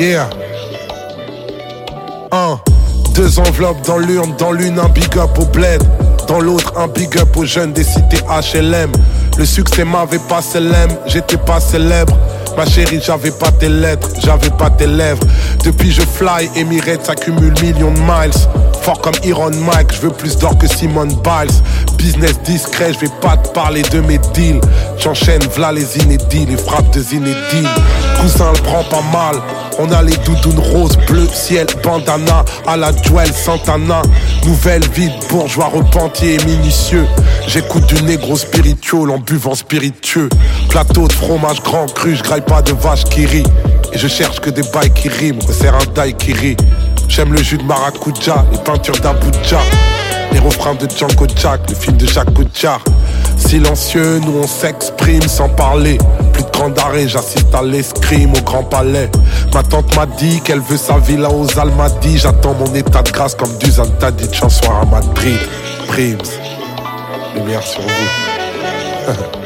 Yeah. 2 enveloppes dans l'urne, dans l'une un big up au bled, dans l'autre un big up aux jeunes des cités HLM. Le succès m'avait pas célèbre, j'étais pas célèbre. Ma chérie, j'avais pas tes lettres, j'avais pas tes lèvres. Depuis je fly, Emirates accumule millions de miles. Fort comme Iron Mike, je veux plus d'or que Simone Biles. Business discret, je vais pas te parler de mes deals. J'enchaîne, v'là les inédits, les frappes de Zinedine. Cousin le prend pas mal, on a les doudounes roses, bleu, ciel, bandana, à la Joel Santana. Nouvelle vie de bourgeois repenti et minutieux. J'écoute du négro spirituel en buvant spiritueux. Plateau de fromage grand cru, je graille pas de vache qui rit. Et je cherche que des bails qui riment, resserre un daiquiri. J'aime le jus de maracuja, les peintures d'Abuja, les refrains de Django Jack, le film de Jacques Audiard. Silencieux, nous on s'exprime sans parler. Plus de grand arrêt, j'assiste à l'escrime au Grand Palais. Ma tante m'a dit qu'elle veut sa villa aux Almadies. J'attends mon état de grâce comme Dusan Tadic en soir à Madrid. Prims, lumière sur vous.